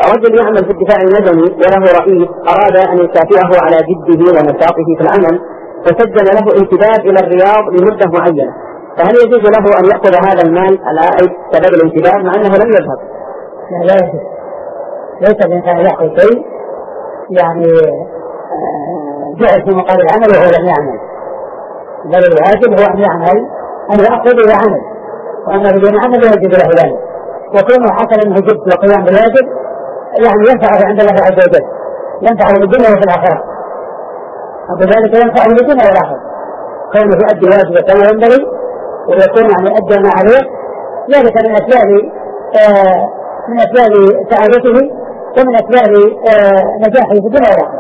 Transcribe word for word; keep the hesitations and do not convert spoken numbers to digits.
رجل يعمل في الدفاع المدني وله رئيس أراد أن يكافئه على جده ونشاطه في العمل، فسجل له انتداب إلى الرياض لمدة معينة، فهل يجوز له أن يأخذ هذا المال العائد سبب الانتداب مع أنه لم يذهب؟ لا لا يجوز، ليس الإنسان يأخذ شيء يعني جعل في مقابل العمل وهو لم يعمل، بل الواجب هو أن يعمل أن يأخذ إلى عمل، وأما بدون عمل لا يجوز له ذلك، وكونه حصل منه جد وقيام بالواجب يعني ينفعه عند الله عز وجل، ينفعه في الدنيا وفي الآخرة، وبذلك ينفعه في الدنيا والآخرة، كونه يؤدي واجبه كما ينبغي ويكون يعني أدى ما عليه، ذلك من أسباب آه من أسباب سعادته ومن أسباب آه نجاحه في الدنيا والآخرة.